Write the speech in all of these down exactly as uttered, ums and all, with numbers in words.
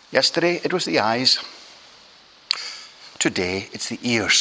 Yesterday it was the eyes. Today it's the ears.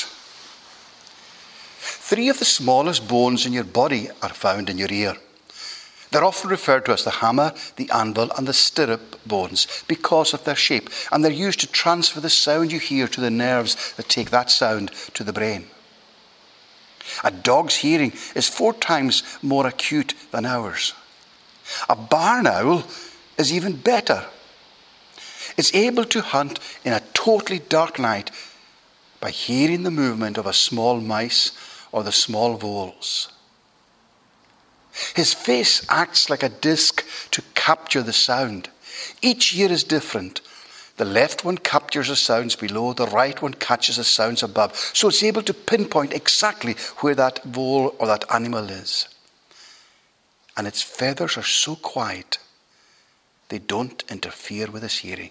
Three of the smallest bones in your body are found in your ear. They're often referred to as the hammer, the anvil, and the stirrup bones because of their shape, and they're used to transfer the sound you hear to the nerves that take that sound to the brain. A dog's hearing is four times more acute than ours. A barn owl is even better. It's able to hunt in a totally dark night by hearing the movement of a small mice or the small voles. His face acts like a disc to capture the sound. Each ear is different. The left one captures the sounds below, the right one catches the sounds above. So it's able to pinpoint exactly where that vole or that animal is. And its feathers are so quiet, they don't interfere with his hearing.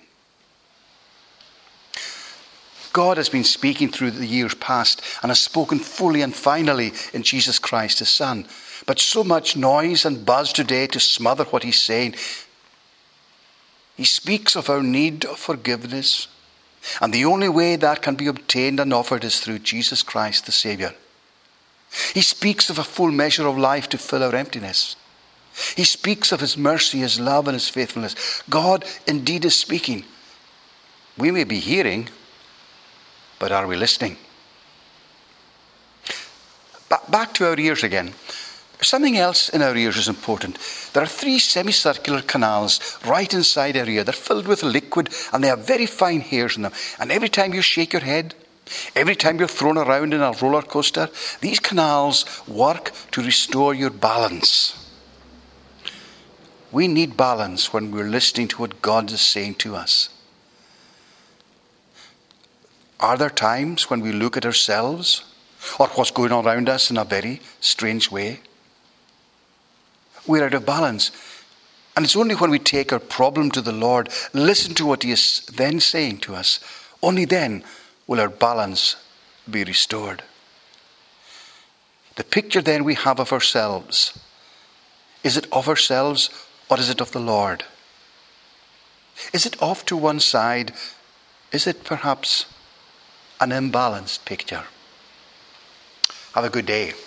God has been speaking through the years past and has spoken fully and finally in Jesus Christ, his Son. But so much noise and buzz today to smother what he's saying. He speaks of our need of forgiveness, and the only way that can be obtained and offered is through Jesus Christ the Saviour. He speaks of a full measure of life to fill our emptiness. He speaks of his mercy, his love, and his faithfulness. God indeed is speaking. We may be hearing, but are we listening? Ba- back to our ears again. Something else in our ears is important. There are three semicircular canals right inside our ear. They're filled with liquid and they have very fine hairs in them. And every time you shake your head, every time you're thrown around in a roller coaster, these canals work to restore your balance. We need balance when we're listening to what God is saying to us. Are there times when we look at ourselves or what's going on around us in a very strange way? We're out of balance. And it's only when we take our problem to the Lord, listen to what he is then saying to us, only then will our balance be restored. The picture then we have of ourselves, is it of ourselves or is it of the Lord? Is it off to one side? Is it perhaps an imbalanced picture? Have a good day.